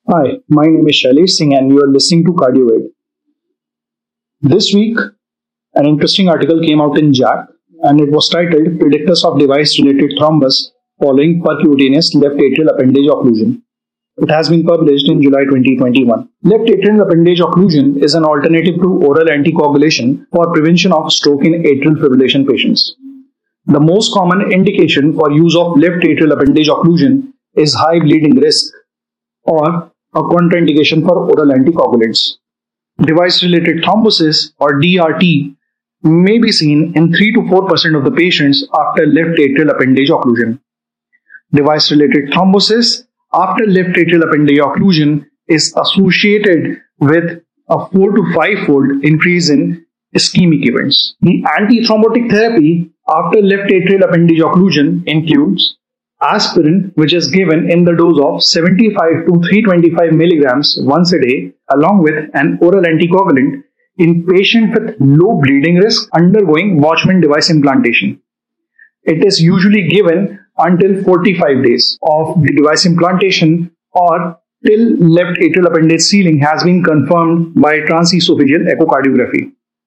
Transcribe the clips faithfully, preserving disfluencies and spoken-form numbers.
Hi, my name is Shailesh Singh and you are listening to CardioVed. This week, an interesting article came out in J A C and it was titled Predictors of Device-Related Thrombus Following Percutaneous Left Atrial Appendage Occlusion. It has been published in July twenty twenty-one. Left atrial appendage occlusion is an alternative to oral anticoagulation for prevention of stroke in atrial fibrillation patients. The most common indication for use of left atrial appendage occlusion is high bleeding risk or a contraindication for oral anticoagulants. Device-related thrombosis or D R T may be seen in three to four percent of the patients after left atrial appendage occlusion. Device-related thrombosis after left atrial appendage occlusion is associated with a four to five fold increase in ischemic events. The antithrombotic therapy after left atrial appendage occlusion includes aspirin, which is given in the dose of seventy-five to three hundred twenty-five milligrams once a day, along with an oral anticoagulant in patients with low bleeding risk undergoing Watchman device implantation. It is usually given until forty-five days of the device implantation or till left atrial appendage sealing has been confirmed by transesophageal echocardiography.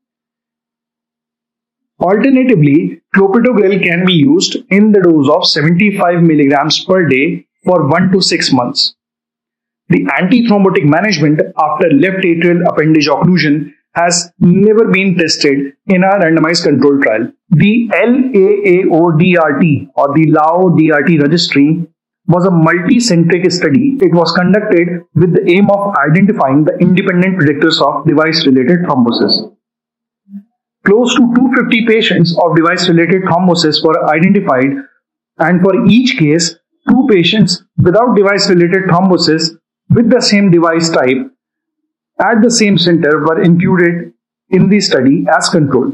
Alternatively, clopidogrel can be used in the dose of seventy-five milligrams per day for one to six months. The antithrombotic management after left atrial appendage occlusion has never been tested in a randomized controlled trial. The L A A O D R T or the L A O D R T registry was a multi-centric study. It was conducted with the aim of identifying the independent predictors of device-related thrombosis. Close to two hundred fifty patients of device-related thrombosis were identified, and for each case, two patients without device-related thrombosis with the same device type at the same center were included in the study as control.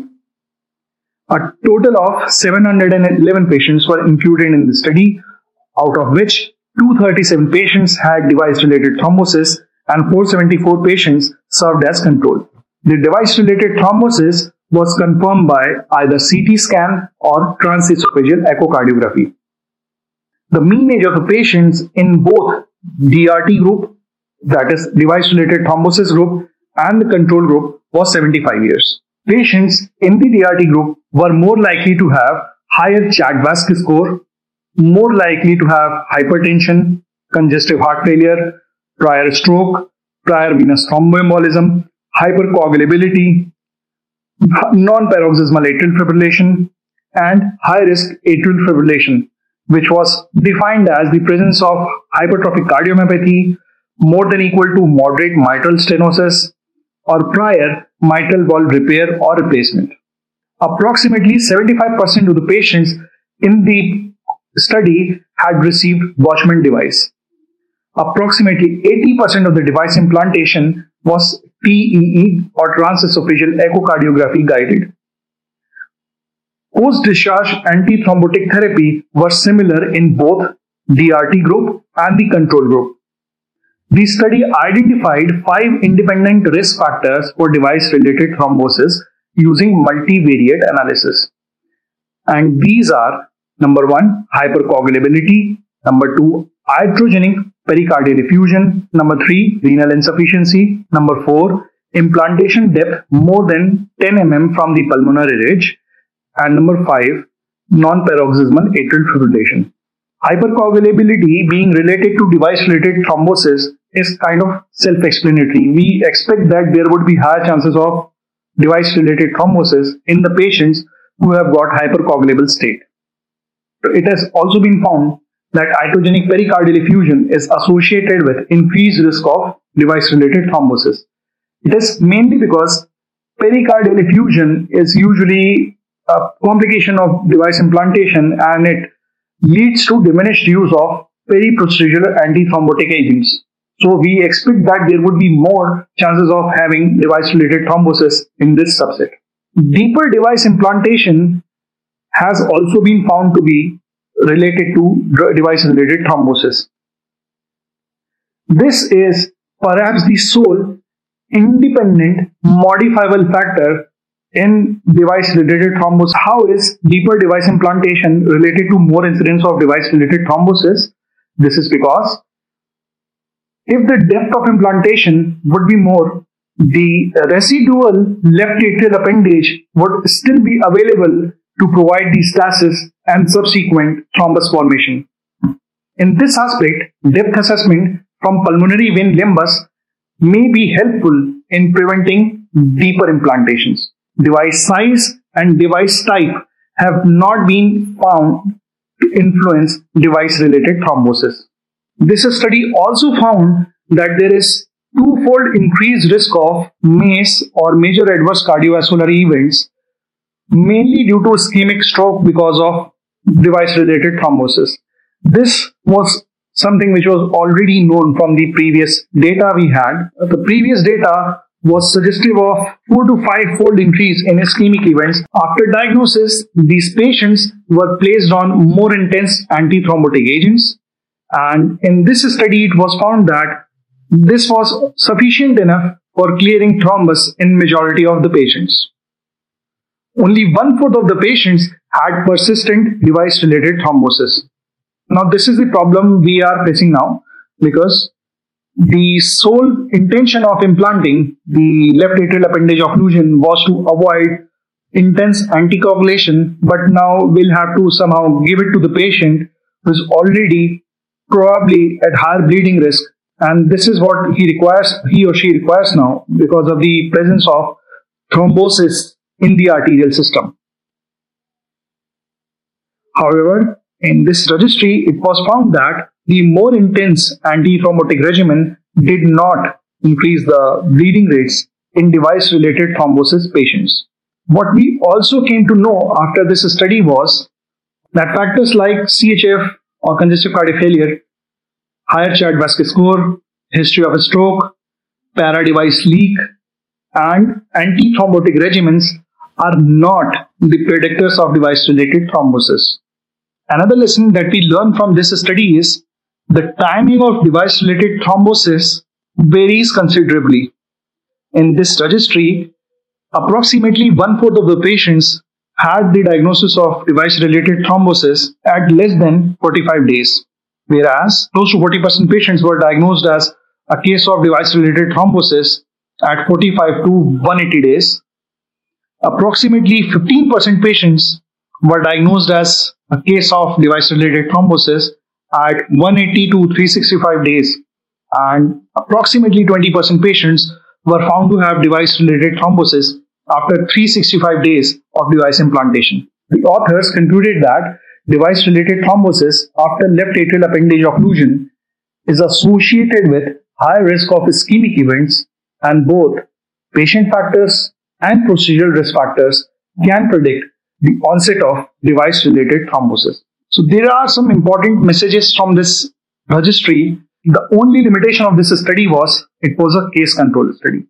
A total of seven hundred eleven patients were included in the study, out of which two hundred thirty-seven patients had device-related thrombosis and four hundred seventy-four patients served as control. The device-related thrombosis was confirmed by either C T scan or transesophageal echocardiography. The mean age of the patients in both D R T group, that is device-related thrombosis group, and the control group was seventy-five years. Patients in the D R T group were more likely to have higher Chadwick score, more likely to have hypertension, congestive heart failure, prior stroke, prior venous thromboembolism, hypercoagulability, non-paroxysmal atrial fibrillation, and high-risk atrial fibrillation, which was defined as the presence of hypertrophic cardiomyopathy more than equal to moderate mitral stenosis or prior mitral valve repair or replacement. Approximately seventy-five percent of the patients in the study had received Watchman device. Approximately eighty percent of the device implantation was T E E or transesophageal echocardiography guided. Post-discharge antithrombotic therapy was similar in both D R T group and the control group. The study identified five independent risk factors for device-related thrombosis using multivariate analysis. And these are: number one, hypercoagulability; number two, iatrogenic pericardial effusion; number three, renal insufficiency; number four, implantation depth more than ten millimeters from the pulmonary ridge; and number five, non-paroxysmal atrial fibrillation. Hypercoagulability being related to device-related thrombosis is kind of self-explanatory. We expect that there would be higher chances of device-related thrombosis in the patients who have got hypercoagulable state. It has also been found that iatrogenic pericardial effusion is associated with increased risk of device-related thrombosis. It is mainly because pericardial effusion is usually a complication of device implantation and it leads to diminished use of periprocedural antithrombotic agents. So we expect that there would be more chances of having device-related thrombosis in this subset. Deeper device implantation has also been found to be related to device-related thrombosis. This is perhaps the sole independent modifiable factor in device-related thrombosis. How is deeper device implantation related to more incidence of device-related thrombosis? This is because If the depth of implantation would be more, the residual left atrial appendage would still be available to provide the stasis and subsequent thrombus formation. In this aspect, depth assessment from pulmonary vein limbus may be helpful in preventing deeper implantations. Device size and device type have not been found to influence device-related thrombosis. This study also found that there is twofold increased risk of M A C E or major adverse cardiovascular events, mainly due to ischemic stroke because of device-related thrombosis. This was something which was already known from the previous data we had. The previous data was suggestive of four to five fold increase in ischemic events. After diagnosis, these patients were placed on more intense antithrombotic agents. And in this study, it was found that this was sufficient enough for clearing thrombus in majority of the patients. Only one-fourth of the patients had persistent device-related thrombosis. Now, this is the problem we are facing now, because the sole intention of implanting the left atrial appendage occlusion was to avoid intense anticoagulation, but now we'll have to somehow give it to the patient who is already probably at higher bleeding risk, and this is what he requires, he or she requires now because of the presence of thrombosis in the arterial system. However, in this registry, it was found that the more intense antithrombotic regimen did not increase the bleeding rates in device-related thrombosis patients. What we also came to know after this study was that factors like C H F or congestive cardiac failure, higher Child-Vasquez score, history of a stroke, para-device leak, and antithrombotic regimens are not the predictors of device-related thrombosis. Another lesson that we learned from this study is the timing of device-related thrombosis varies considerably. In this registry, approximately one-fourth of the patients had the diagnosis of device-related thrombosis at less than forty-five days, whereas close to forty percent patients were diagnosed as a case of device-related thrombosis at forty-five to one hundred eighty days. Approximately fifteen percent patients were diagnosed as a case of device-related thrombosis at one hundred eighty to three hundred sixty-five days, and approximately twenty percent patients were found to have device-related thrombosis after three hundred sixty-five days of device implantation. The authors concluded that device-related thrombosis after left atrial appendage occlusion is associated with high risk of ischemic events, and both patient factors and procedural risk factors can predict the onset of device-related thrombosis. So there are some important messages from this registry. The only limitation of this study was it was a case control study.